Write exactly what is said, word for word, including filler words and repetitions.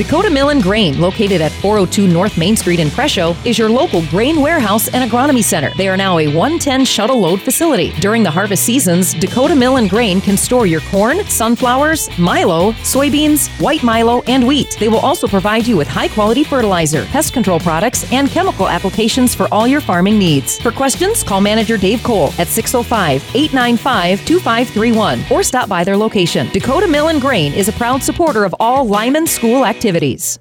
Dakota Mill and Grain, located at four oh two North Main Street in Presho, is your local grain warehouse and agronomy center. They are now a one ten shuttle load facility. During the harvest seasons, Dakota Mill and Grain can store your corn, sunflowers, milo, soybeans, white milo, and wheat. They will also provide you with high-quality fertilizer, pest control products, and chemical applications for all your farming needs. For questions, call manager Dave Cole at six oh five, eight nine five, two five three one or stop by their location. Dakota Mill and Grain is a proud supporter of all Lyman School activities.